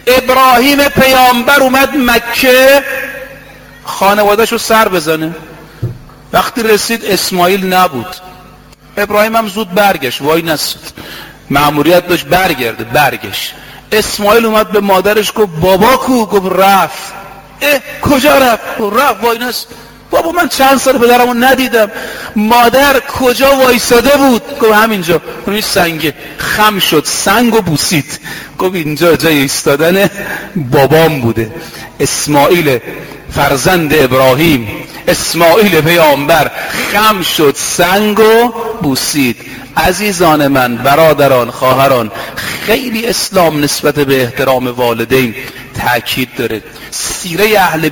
ابراهیم پیامبر اومد مکه خانواده‌شو سر بزنه. وقتی رسید اسماعیل نبود. ابراهیم هم زود برگشت، وای نسید، مأموریت داشت برگرده، برگشت. اسماعیل اومد به مادرش گفت بابا کو؟ گفت رفت. کجا رفت؟ رفت، وای نسید. بابا من چند سال پدرمو ندیدم. مادر کجا وایساده بود؟ گفت همینجا. اون سنگه. خم شد، سنگو بوسید، گفت اینجا جای ایستادن بابام بوده. اسماعیل فرزند ابراهیم، اسماعیل پیامبر خم شد، سنگو بوسید. عزیزان من، برادران، خواهران، خیلی اسلام نسبت به احترام والدین تأکید داره. سیره اهل